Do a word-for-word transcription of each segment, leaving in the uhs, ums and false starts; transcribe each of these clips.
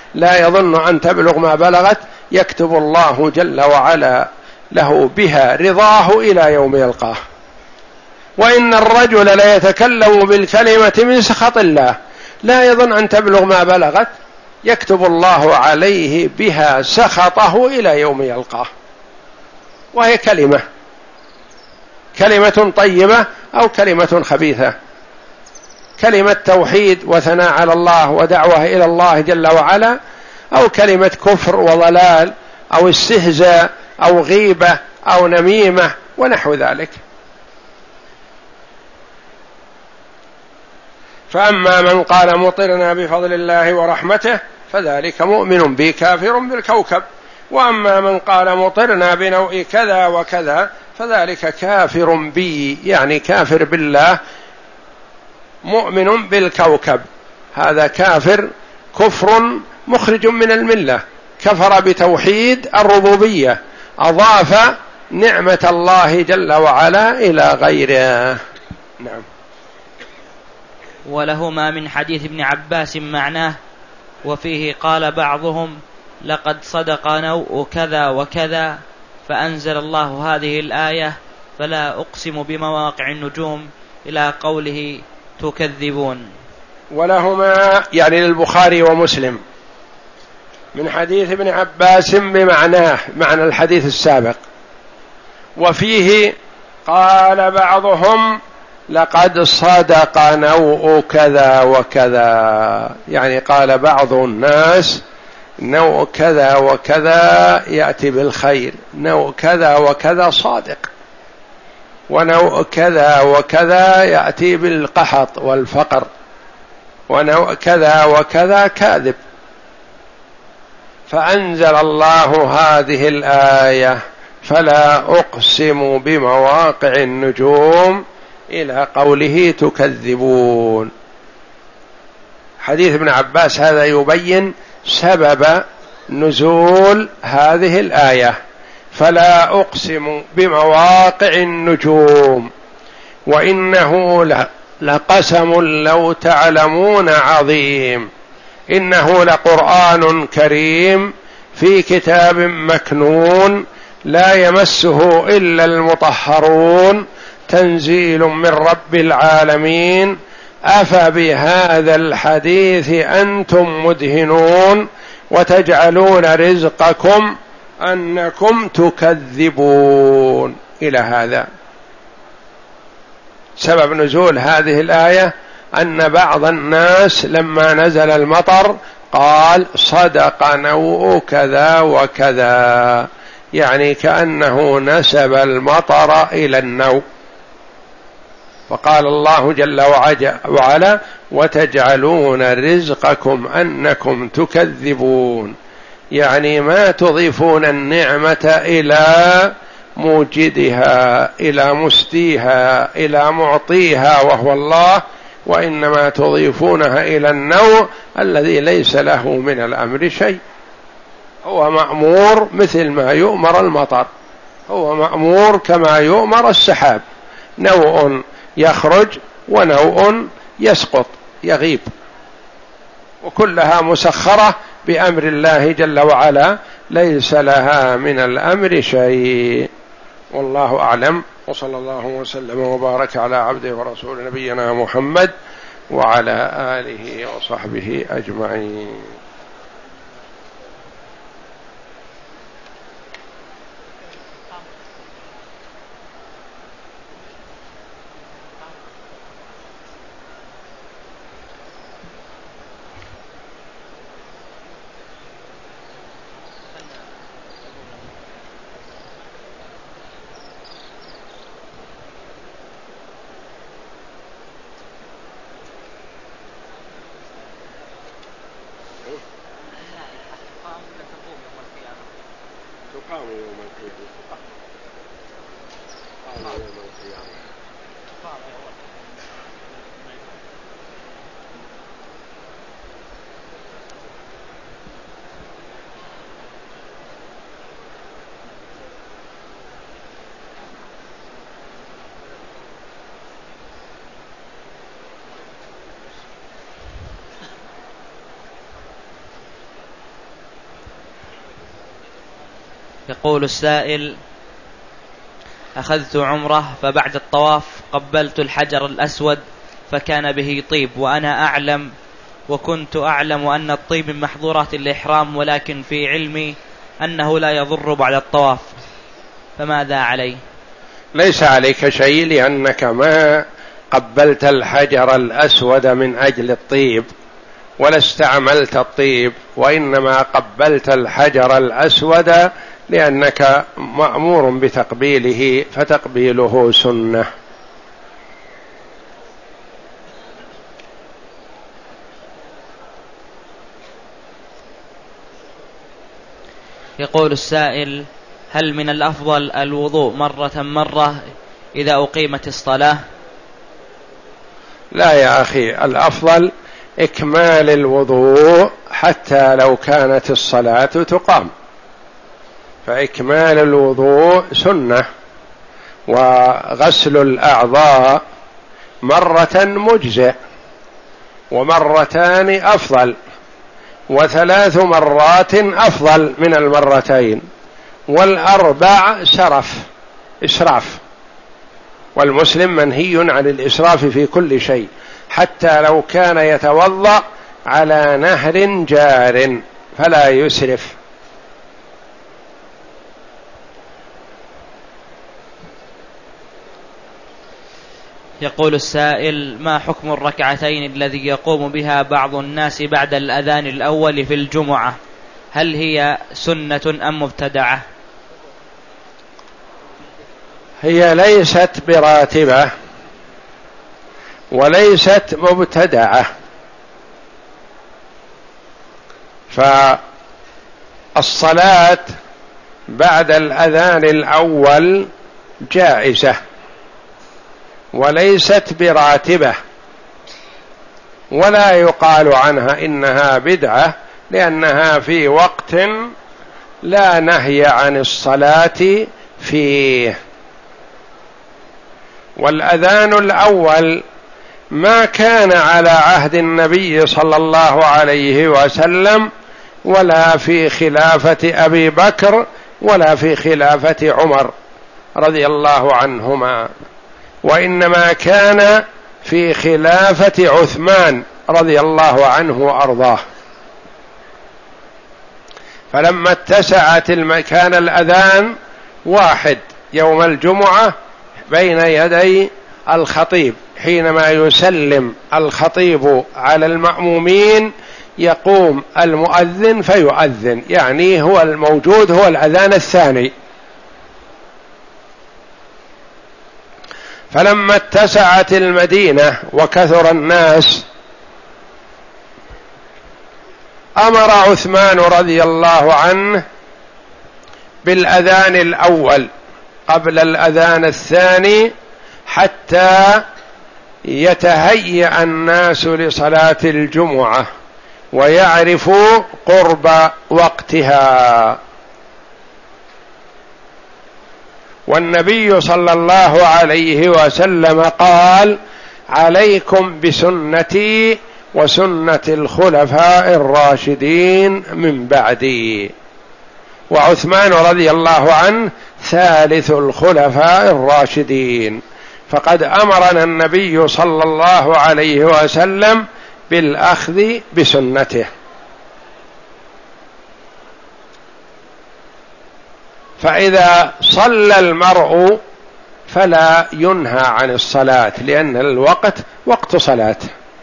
لا يظن أن تبلغ ما بلغت يكتب الله جل وعلا له بها رضاه إلى يوم يلقاه. وإن الرجل ليتكلم بالكلمة من سخط الله لا يظن أن تبلغ ما بلغت يكتب الله عليه بها سخطه إلى يوم يلقاه، وهي كلمة كلمة طيبة أو كلمة خبيثة، كلمة توحيد وثناء على الله ودعوة إلى الله جل وعلا، أو كلمة كفر وضلال أو استهزاء أو غيبة أو نميمة ونحو ذلك. فأما من قال مطرنا بفضل الله ورحمته فذلك مؤمن بي كافر بالكوكب، وأما من قال مطرنا بنوء كذا وكذا فذلك كافر بي، يعني كافر بالله مؤمن بالكوكب، هذا كافر كفر مخرج من الملة، كفر بتوحيد الربوبية، أضاف نعمة الله جل وعلا إلى غيره. نعم. ولهما من حديث ابن عباس معناه، وفيه قال بعضهم لقد صدق نوء كذا وكذا، فأنزل الله هذه الآية فلا أقسم بمواقع النجوم إلى قوله تكذبون. ولهما يعني للبخاري ومسلم من حديث ابن عباس بمعناه، معنى الحديث السابق، وفيه قال بعضهم لقد صدق نوء كذا وكذا، يعني قال بعض الناس نوء كذا وكذا يأتي بالخير، نوء كذا وكذا صادق، ونوء كذا وكذا يأتي بالقحط والفقر، ونوء كذا وكذا كاذب. فأنزل الله هذه الآية فلا أقسم بمواقع النجوم إلى قوله تكذبون. حديث ابن عباس هذا يبين سبب نزول هذه الآية، فلا أقسم بمواقع النجوم وإنه لقسم لو تعلمون عظيم، إنه لقرآن كريم في كتاب مكنون لا يمسه إلا المطهرون تنزيل من رب العالمين، أفبهذا الحديث أنتم مدهنون وتجعلون رزقكم أنكم تكذبون. إلى هذا سبب نزول هذه الآية أن بعض الناس لما نزل المطر قال صدق نوء كذا وكذا، يعني كأنه نسب المطر إلى النوء، فقال الله جل وعلا وتجعلون رزقكم أنكم تكذبون، يعني ما تضيفون النعمة إلى موجدها، إلى مسديها، إلى معطيها وهو الله، وإنما تضيفونها إلى النوع الذي ليس له من الأمر شيء. هو مأمور مثل ما يؤمر المطر، هو مأمور كما يؤمر السحاب، نوع يخرج ونوع يسقط يغيب، وكلها مسخرة بأمر الله جل وعلا ليس لها من الأمر شيء. والله أعلم، وصلى الله وسلم وبارك على عبده ورسول نبينا محمد وعلى آله وصحبه أجمعين. تقام يوم القيامة. تقام يوم القيامة. يقول السائل: أخذت عمرة فبعد الطواف قبلت الحجر الأسود فكان به طيب، وأنا أعلم وكنت أعلم أن الطيب من محظورات الإحرام، ولكن في علمي أنه لا يضر بعد الطواف، فماذا علي؟ ليس عليك شيء، لأنك ما قبلت الحجر الأسود من أجل الطيب ولا استعملت الطيب، وإنما قبلت الحجر الأسود لأنك مأمور بتقبيله، فتقبيله سنة. يقول السائل: هل من الأفضل الوضوء مرة مرة إذا أقيمت الصلاة؟ لا يا أخي، الأفضل إكمال الوضوء حتى لو كانت الصلاة تقام، فإكمال الوضوء سنة، وغسل الأعضاء مرة مجزئ، ومرتان أفضل، وثلاث مرات أفضل من المرتين، والأربع سرف إسراف، والمسلم منهي عن الإسراف في كل شيء، حتى لو كان يتوضأ على نهر جار فلا يسرف. يقول السائل: ما حكم الركعتين الذي يقوم بها بعض الناس بعد الأذان الأول في الجمعة؟ هل هي سنة أم مبتدعة؟ هي ليست براتبة وليست مبتدعة، فالصلاة بعد الأذان الأول جائزة وليست براتبة، ولا يقال عنها إنها بدعة، لأنها في وقت لا نهي عن الصلاة فيه. والأذان الأول ما كان على عهد النبي صلى الله عليه وسلم، ولا في خلافة أبي بكر، ولا في خلافة عمر رضي الله عنهما، وإنما كان في خلافة عثمان رضي الله عنه وأرضاه. فلما اتسعت المكان الأذان واحد يوم الجمعة بين يدي الخطيب، حينما يسلم الخطيب على المأمومين يقوم المؤذن فيؤذن، يعني هو الموجود هو الأذان الثاني. فلما اتسعت المدينة وكثر الناس أمر عثمان رضي الله عنه بالأذان الأول قبل الأذان الثاني، حتى يتهيأ الناس لصلاة الجمعة ويعرفوا قرب وقتها. والنبي صلى الله عليه وسلم قال: عليكم بسنتي وسنة الخلفاء الراشدين من بعدي. وعثمان رضي الله عنه ثالث الخلفاء الراشدين، فقد أمرنا النبي صلى الله عليه وسلم بالأخذ بسنته. فإذا صلى المرء فلا ينهى عن الصلاة، لأن الوقت وقت صلاة،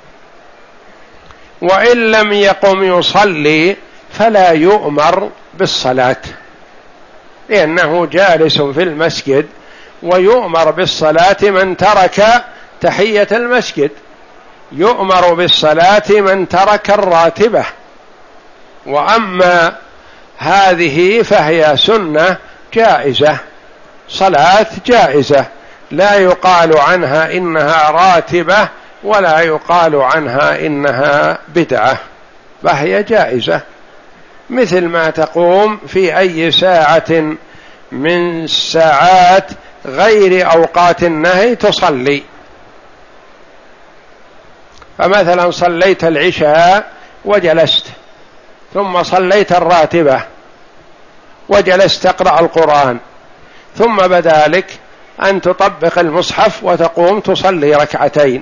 وإن لم يقم يصلي فلا يؤمر بالصلاة، لأنه جالس في المسجد، ويؤمر بالصلاة من ترك تحية المسجد، يؤمر بالصلاة من ترك الراتبة. وأما هذه فهي سنة جائزة، صلاة جائزة، لا يقال عنها إنها راتبة ولا يقال عنها إنها بدعة، فهي جائزة، مثل ما تقوم في أي ساعة من ساعات غير أوقات النهي تصلي. فمثلا صليت العشاء وجلست، ثم صليت الراتبة وجلست تقرأ القرآن، ثم بدا لك أن تطبق المصحف وتقوم تصلي ركعتين،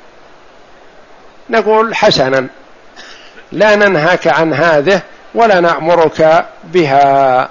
نقول حسنا، لا ننهاك عن هذه ولا نأمرك بها.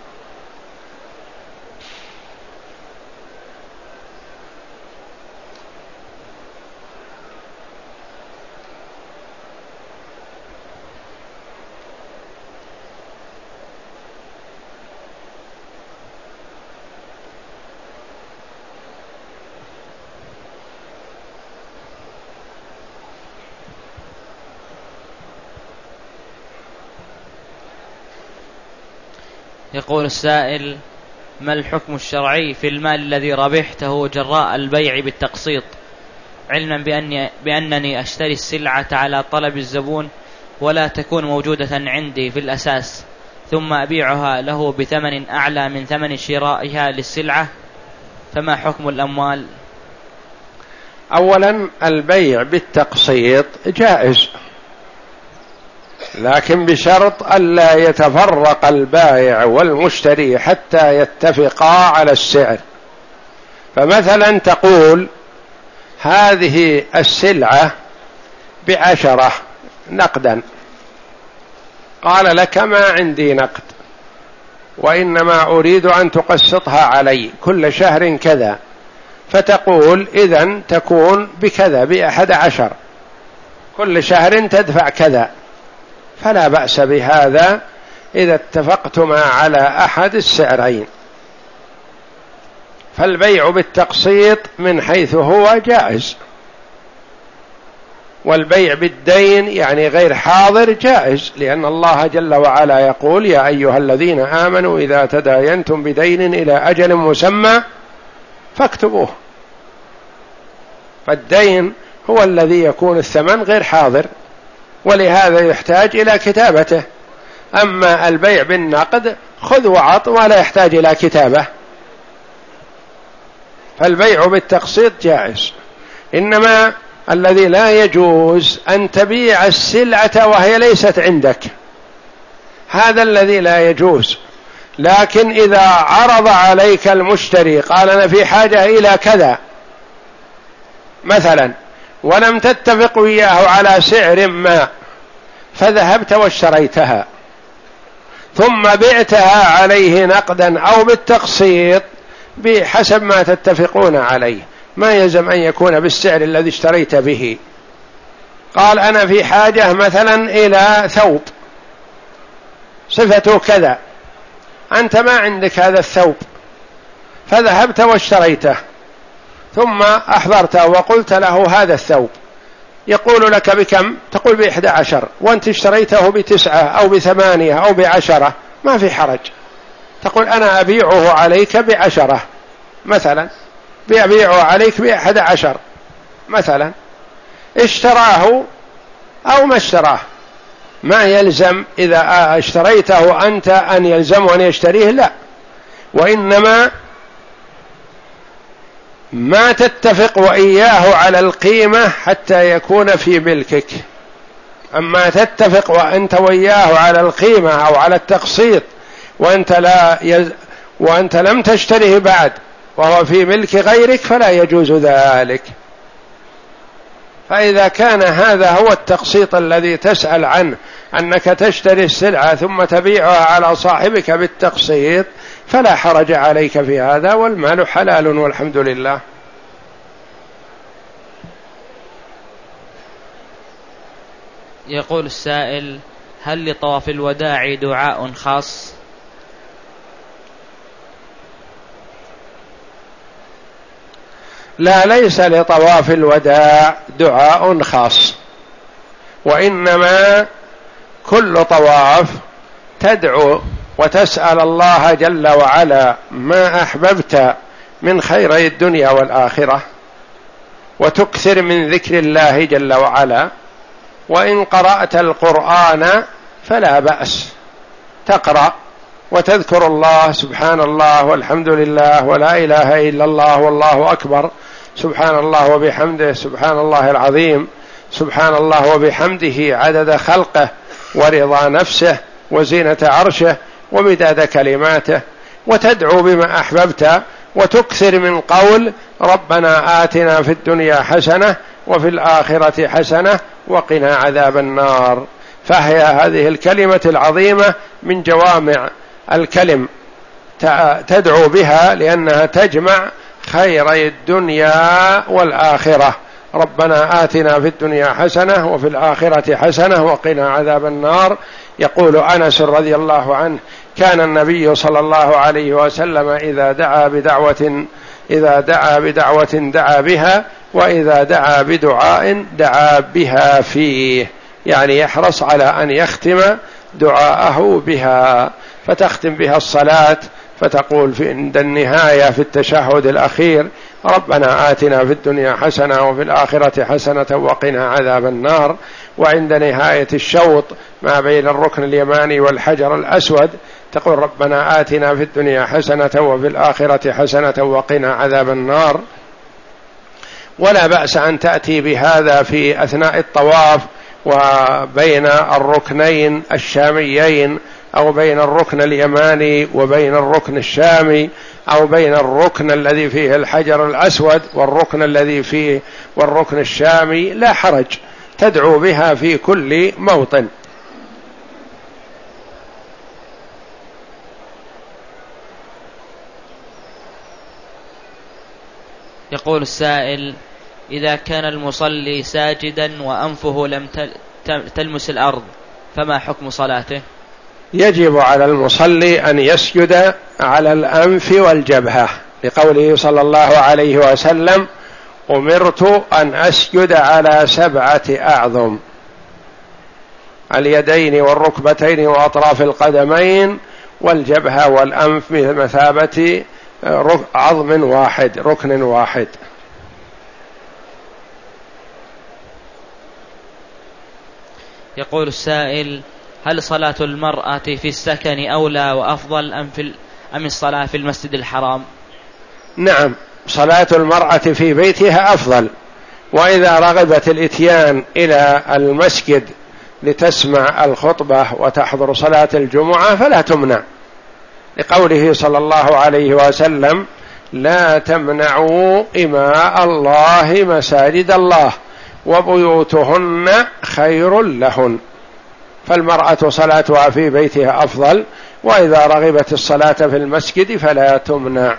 يقول السائل: ما الحكم الشرعي في المال الذي ربحته جراء البيع بالتقسيط، علما بأني بأنني أشتري السلعة على طلب الزبون ولا تكون موجودة عندي في الأساس، ثم أبيعها له بثمن أعلى من ثمن شرائها للسلعة، فما حكم الأموال؟ أولا، البيع بالتقسيط جائز، لكن بشرط ألا يتفرق البائع والمشتري حتى يتفقا على السعر. فمثلا تقول هذه السلعة بعشرة نقدا، قال لك ما عندي نقد وإنما أريد أن تقسطها علي كل شهر كذا، فتقول إذن تكون بكذا بأحد عشر، كل شهر تدفع كذا، فلا بأس بهذا إذا اتفقتما على أحد السعرين. فالبيع بالتقسيط من حيث هو جائز، والبيع بالدين يعني غير حاضر جائز، لأن الله جل وعلا يقول: يا أيها الذين آمنوا إذا تداينتم بدين إلى أجل مسمى فاكتبوه. فالدين هو الذي يكون الثمن غير حاضر، ولهذا يحتاج إلى كتابته. أما البيع بالنقد خذ وعط ولا يحتاج إلى كتابة. فالبيع بالتقسيط جائز، إنما الذي لا يجوز أن تبيع السلعة وهي ليست عندك، هذا الذي لا يجوز. لكن إذا عرض عليك المشتري قال أنا في حاجة إلى كذا مثلا، ولم تتفق وياه على سعر ما، فذهبت واشتريتها ثم بعتها عليه نقدا أو بالتقسيط بحسب ما تتفقون عليه، ما يلزم أن يكون بالسعر الذي اشتريت به. قال أنا في حاجة مثلا إلى ثوب صفته كذا، أنت ما عندك هذا الثوب، فذهبت واشتريته ثم أحضرته وقلت له هذا الثوب، يقول لك بكم؟ تقول بإحدى عشر، وأنت اشتريته بتسعة أو بثمانية أو بعشرة، ما في حرج، تقول أنا أبيعه عليك بعشرة مثلا، بيبيعه عليك بأحد عشر مثلا. اشتراه أو ما اشتراه، ما يلزم إذا اشتريته أنت أن يلزمه أن يشتريه، لا، وإنما ما تتفق وإياه على القيمة حتى يكون في ملكك. أما تتفق وأنت وإياه على القيمة أو على التقسيط وأنت, لا يز... وأنت لم تشتره بعد وهو في ملك غيرك فلا يجوز ذلك. فإذا كان هذا هو التقسيط الذي تسأل عنه، أنك تشتري السلعة ثم تبيعها على صاحبك بالتقسيط، فلا حرج عليك في هذا، والمال حلال والحمد لله. يقول السائل: هل لطواف الوداع دعاء خاص؟ لا، ليس لطواف الوداع دعاء خاص، وإنما كل طواف تدعو وتسأل الله جل وعلا ما أحببت من خيري الدنيا والآخرة، وتكثر من ذكر الله جل وعلا. وإن قرأت القرآن فلا بأس، تقرأ وتذكر الله، سبحان الله والحمد لله ولا إله إلا الله والله أكبر، سبحان الله وبحمده، سبحان الله العظيم، سبحان الله وبحمده عدد خلقه ورضا نفسه وزينة عرشه ومداد كلماته، وتدعو بما أحببت، وتكثر من قول ربنا آتنا في الدنيا حسنة وفي الآخرة حسنة وقنا عذاب النار. فهي هذه الكلمة العظيمة من جوامع الكلم تدعو بها، لأنها تجمع خيري الدنيا والآخرة. ربنا آتنا في الدنيا حسنة وفي الآخرة حسنة وقنا عذاب النار. يقول أنس رضي الله عنه: كان النبي صلى الله عليه وسلم إذا دعا بدعوة إذا دعا بدعوة دعا بها، وإذا دعا بدعاء دعا بها فيه، يعني يحرص على أن يختم دعاءه بها. فتختم بها الصلاة، فتقول في عند النهاية في التشهد الأخير: ربنا آتنا في الدنيا حسنة وفي الآخرة حسنة وقنا عذاب النار. وعند نهاية الشوط ما بين الركن اليماني والحجر الأسود تقول: ربنا آتنا في الدنيا حسنة وفي الآخرة حسنة وقنا عذاب النار. ولا بأس أن تأتي بهذا في أثناء الطواف وبين الركنين الشاميين، أو بين الركن اليماني وبين الركن الشامي، أو بين الركن الذي فيه الحجر الأسود والركن الذي فيه والركن الشامي، لا حرج، تدعو بها في كل موطن. يقول السائل: إذا كان المصلي ساجدا وأنفه لم تلمس الأرض فما حكم صلاته؟ يجب على المصلي أن يسجد على الأنف والجبهة، لقوله صلى الله عليه وسلم: أمرت أن أسجد على سبعة أعظم: اليدين والركبتين وأطراف القدمين والجبهة والأنف بمثابة عظم واحد، ركن واحد. يقول السائل: هل صلاة المرأة في السكن أولى وأفضل أم, في أم الصلاة في المسجد الحرام؟ نعم، صلاة المرأة في بيتها أفضل، وإذا رغبت الإتيان إلى المسجد لتسمع الخطبة وتحضر صلاة الجمعة فلا تمنع، لقوله صلى الله عليه وسلم: لا تمنعوا إماء الله مساجد الله وبيوتهن خير لهن. فالمرأة صلاتها في بيتها أفضل، وإذا رغبت الصلاة في المسجد فلا تمنع،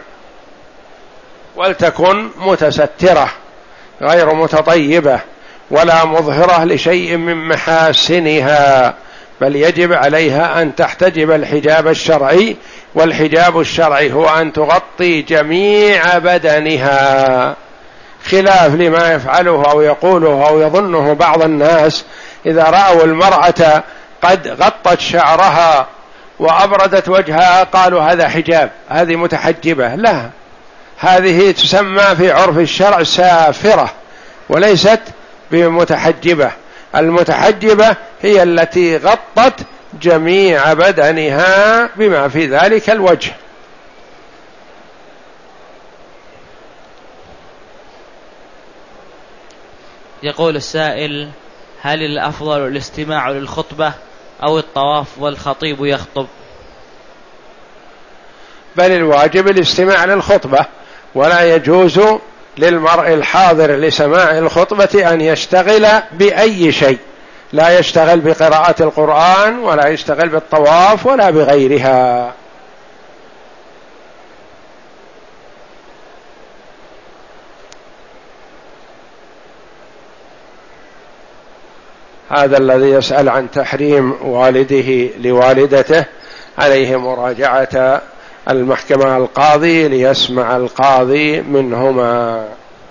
ولتكن متسترة غير متطيبة ولا مظهرة لشيء من محاسنها، بل يجب عليها أن تحتجب الحجاب الشرعي، والحجاب الشرعي هو أن تغطي جميع بدنها، خلاف لما يفعله أو يقوله أو يظنه بعض الناس إذا رأوا المرأة قد غطت شعرها وأبردت وجهها قالوا هذا حجاب، هذه متحجبة. لا، هذه تسمى في عرف الشرع سافرة وليست بمتحجبة. المتحجبة هي التي غطت جميع بدنها بما في ذلك الوجه. يقول السائل: هل الأفضل الاستماع للخطبة أو الطواف والخطيب يخطب؟ بل الواجب الاستماع للخطبة، ولا يجوز للمرء الحاضر لسماع الخطبة أن يشتغل بأي شيء، لا يشتغل بقراءة القرآن ولا يشتغل بالطواف ولا بغيرها. هذا الذي يسأل عن تحريم والده لوالدته عليه مراجعة المحكمة القاضي ليسمع القاضي منهما.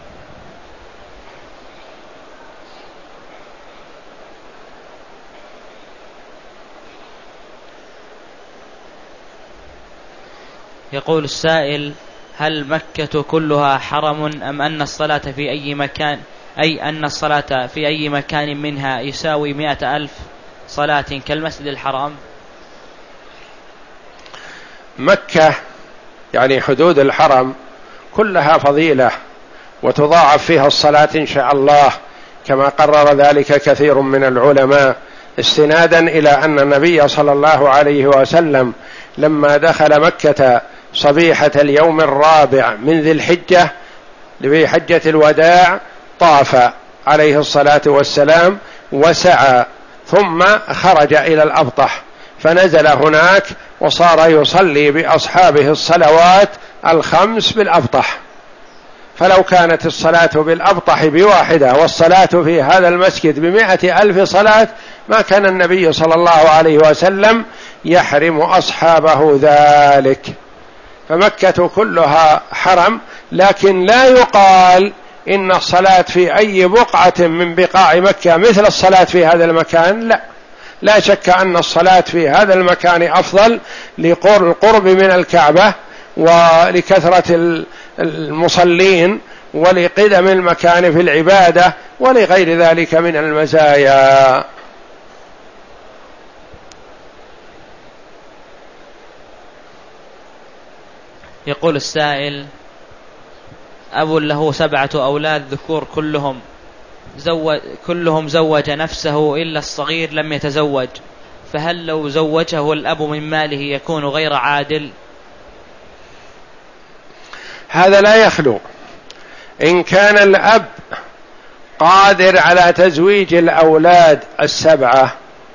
يقول السائل: هل مكة كلها حرم أم أن الصلاة في أي مكان أي أن الصلاة في أي مكان منها يساوي مئة ألف صلاة كالمسجد الحرام؟ مكة يعني حدود الحرم كلها فضيلة وتضاعف فيها الصلاة إن شاء الله، كما قرر ذلك كثير من العلماء، استنادا إلى أن النبي صلى الله عليه وسلم لما دخل مكة صبيحة اليوم الرابع من ذي الحجة في حجة الوداع طاف عليه الصلاة والسلام وسعى، ثم خرج إلى الأبطح فنزل هناك وصار يصلي بأصحابه الصلوات الخمس بالأبطح. فلو كانت الصلاة بالأبطح بواحدة والصلاة في هذا المسجد بمائة ألف صلاة ما كان النبي صلى الله عليه وسلم يحرم أصحابه ذلك. فمكة كلها حرم، لكن لا يقال إن الصلاة في أي بقعة من بقاع مكة مثل الصلاة في هذا المكان، لا لا شك أن الصلاة في هذا المكان أفضل لقرب من الكعبة ولكثرة المصلين ولقدم المكان في العبادة ولغير ذلك من المزايا. يقول السائل: أب له سبعة أولاد ذكور كلهم زوج كلهم زوج نفسه إلا الصغير لم يتزوج، فهل لو زوجه الأب من ماله يكون غير عادل؟ هذا لا يخلو. إن كان الأب قادر على تزويج الأولاد السبعة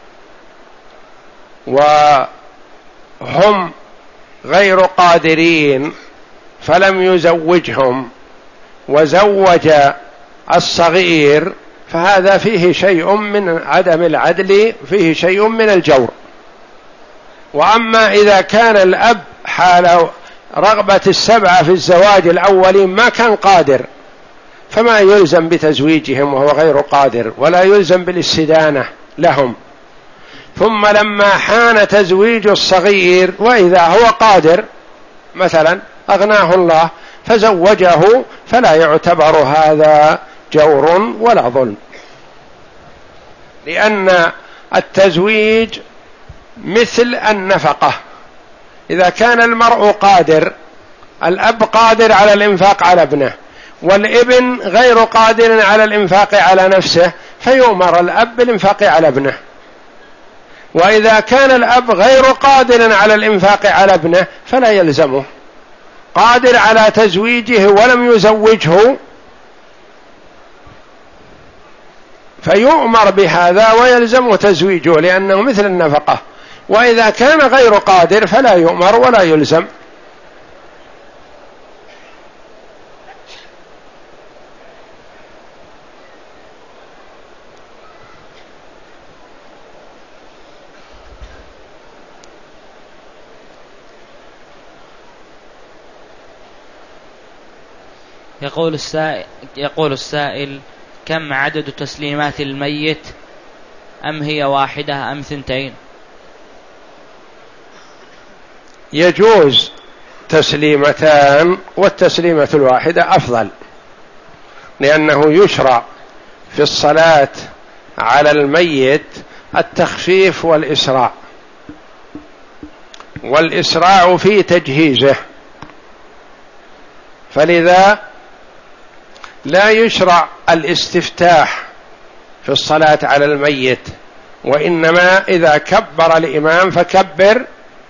وهم غير قادرين فلم يزوجهم وزوج الصغير، فهذا فيه شيء من عدم العدل، فيه شيء من الجور. وأما إذا كان الأب حال رغبة السبعة في الزواج الأولين ما كان قادر فما يلزم بتزويجهم وهو غير قادر، ولا يلزم بالاستدانة لهم. ثم لما حان تزويج الصغير وإذا هو قادر مثلا أغناه الله فزوجه، فلا يعتبر هذا جور ولا ظلم، لأن التزويج مثل النفقة. إذا كان المرء قادر، الأب قادر على الإنفاق على ابنه والابن غير قادر على الإنفاق على نفسه، فيؤمر الأب بالإنفاق على ابنه. وإذا كان الأب غير قادر على الإنفاق على ابنه فلا يلزمه، قادر على تزويجه ولم يزوجه فيؤمر بهذا ويلزمه تزويجه لأنه مثل النفقة. وإذا كان غير قادر فلا يؤمر ولا يلزم. يقول السائل, يقول السائل: كم عدد تسليمات الميت؟ أم هي واحدة أم ثنتين؟ يجوز تسليمتان، والتسليمة الواحدة أفضل، لأنه يشرع في الصلاة على الميت التخفيف والإسراع، والإسراع في تجهيزه، فلذا لا يشرع الاستفتاح في الصلاة على الميت، وإنما إذا كبر الإمام فكبر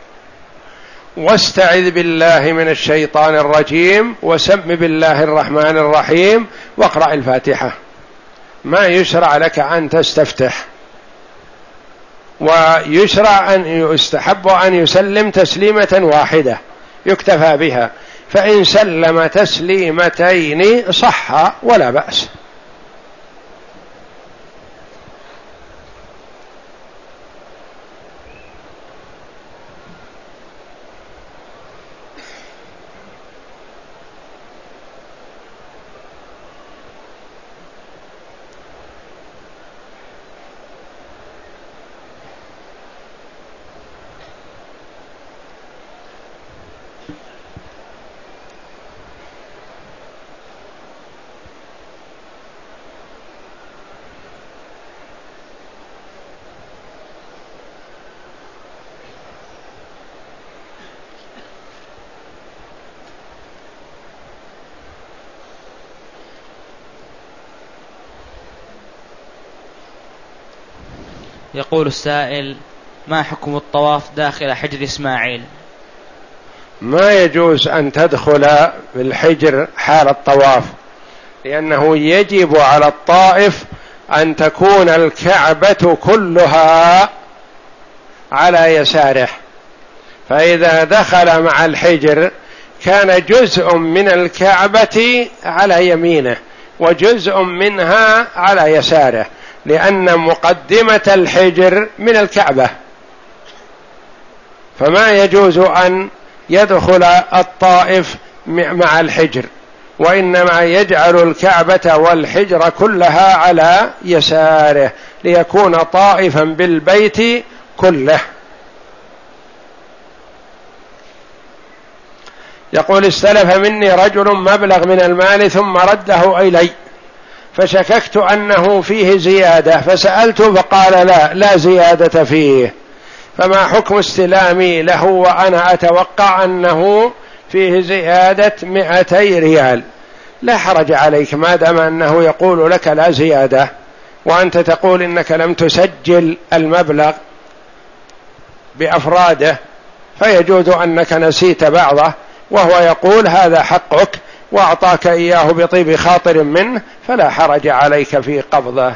واستعذ بالله من الشيطان الرجيم وسم بالله الرحمن الرحيم واقرأ الفاتحة. ما يشرع لك أن تستفتح، ويشرع أن يستحب أن يسلم تسليمة واحدة يكتفى بها، فإن سلم تسليمتين صح ولا بأس. يقول السائل: ما حكم الطواف داخل حجر إسماعيل؟ ما يجوز أن تدخل بالحجر حال الطواف، لأنه يجب على الطائف أن تكون الكعبة كلها على يساره، فإذا دخل مع الحجر كان جزء من الكعبة على يمينه وجزء منها على يساره، لأن مقدمة الحجر من الكعبة، فما يجوز أن يدخل الطائف مع الحجر، وإنما يجعل الكعبة والحجر كلها على يساره ليكون طائفا بالبيت كله. يقول: استلف مني رجل مبلغ من المال ثم رده إلي، فشككت أنه فيه زيادة، فسألته فقال لا لا زيادة فيه، فما حكم استلامي له وأنا أتوقع أنه فيه زيادة مئتي ريال؟ لا حرج عليك ما دام أنه يقول لك لا زيادة وأنت تقول إنك لم تسجل المبلغ بأفراده، فيجوز أنك نسيت بعضه وهو يقول هذا حقك وأعطاك إياه بطيب خاطر منه، فلا حرج عليك في قبضه.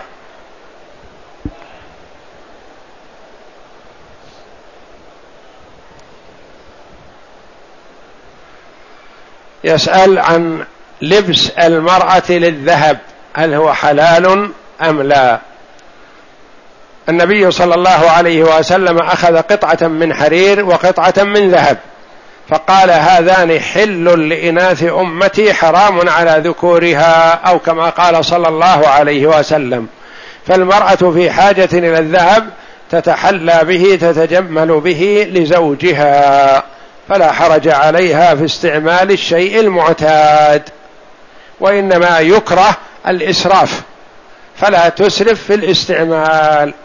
يسأل عن لبس المرأة للذهب، هل هو حلال أم لا؟ النبي صلى الله عليه وسلم أخذ قطعة من حرير وقطعة من ذهب فقال هذان حل لإناث أمتي حرام على ذكورها، أو كما قال صلى الله عليه وسلم. فالمرأة في حاجة إلى الذهب تتحلى به تتجمل به لزوجها، فلا حرج عليها في استعمال الشيء المعتاد، وإنما يكره الإسراف، فلا تسرف في الاستعمال.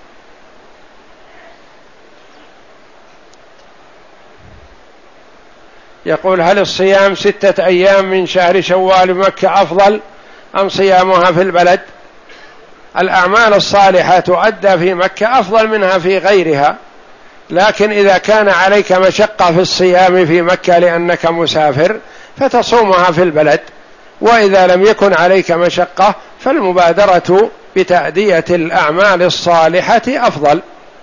يقول: هل الصيام ستة أيام من شهر شوال بمكة أفضل أم صيامها في البلد؟ الأعمال الصالحة تؤدى في مكة أفضل منها في غيرها، لكن إذا كان عليك مشقة في الصيام في مكة لأنك مسافر فتصومها في البلد، وإذا لم يكن عليك مشقة فالمبادرة بتأدية الأعمال الصالحة أفضل.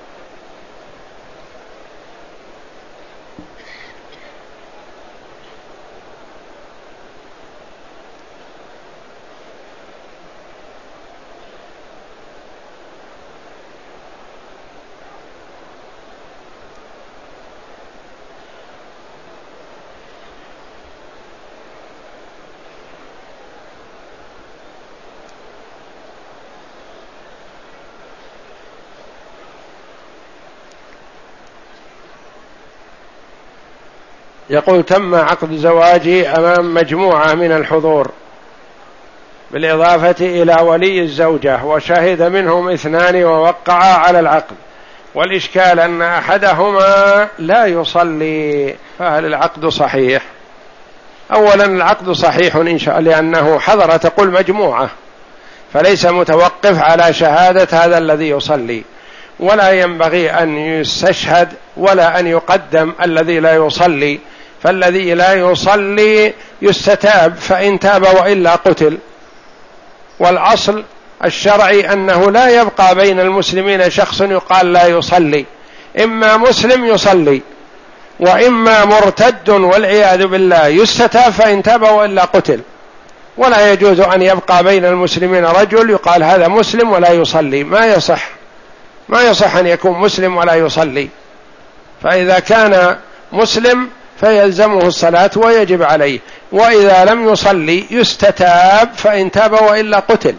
يقول: تم عقد زواجي أمام مجموعة من الحضور بالإضافة إلى ولي الزوجة، وشهد منهم اثنان ووقعا على العقد، والإشكال أن أحدهما لا يصلي، فهل العقد صحيح؟ أولا العقد صحيح إن شاء الله، لأنه حضر تقول مجموعة، فليس متوقف على شهادة هذا الذي يصلي، ولا ينبغي أن يستشهد ولا أن يقدم الذي لا يصلي، فالذي لا يصلي يستتاب فإن تاب وإلا قتل. والأصل الشرعي أنه لا يبقى بين المسلمين شخص يقال لا يصلي، إما مسلم يصلي وإما مرتد والعياذ بالله يستتاب فإن تاب وإلا قتل، ولا يجوز أن يبقى بين المسلمين رجل يقال هذا مسلم ولا يصلي، ما يصح ما يصح أن يكون مسلم ولا يصلي. فإذا كان مسلم فيلزمه الصلاة ويجب عليه، وإذا لم يصلي يستتاب فإن تاب وإلا قتل.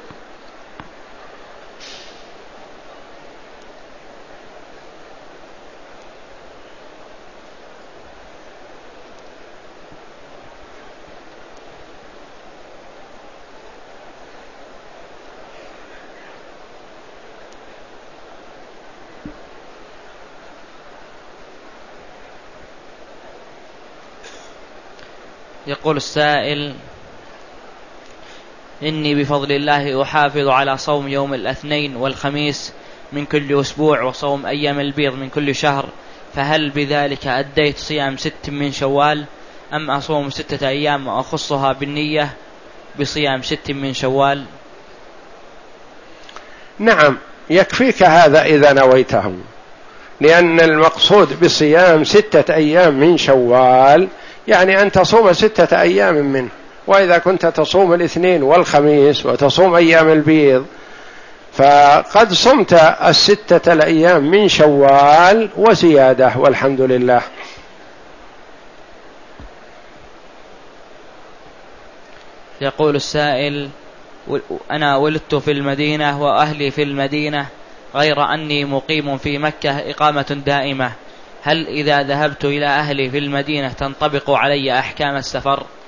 يقول السائل: إني بفضل الله أحافظ على صوم يوم الاثنين والخميس من كل أسبوع وصوم أيام البيض من كل شهر، فهل بذلك أديت صيام ست من شوال أم أصوم ستة أيام وأخصها بالنية بصيام ست من شوال؟ نعم، يكفيك هذا إذا نويته، لأن المقصود بصيام ستة أيام من شوال يعني أن تصوم ستة أيام منه، وإذا كنت تصوم الاثنين والخميس وتصوم أيام البيض فقد صمت الستة الأيام من شوال وزيادة، والحمد لله. يقول السائل: أنا ولدت في المدينة وأهلي في المدينة، غير أني مقيم في مكة إقامة دائمة، هل إذا ذهبت إلى أهلي في المدينة تنطبق علي أحكام السفر؟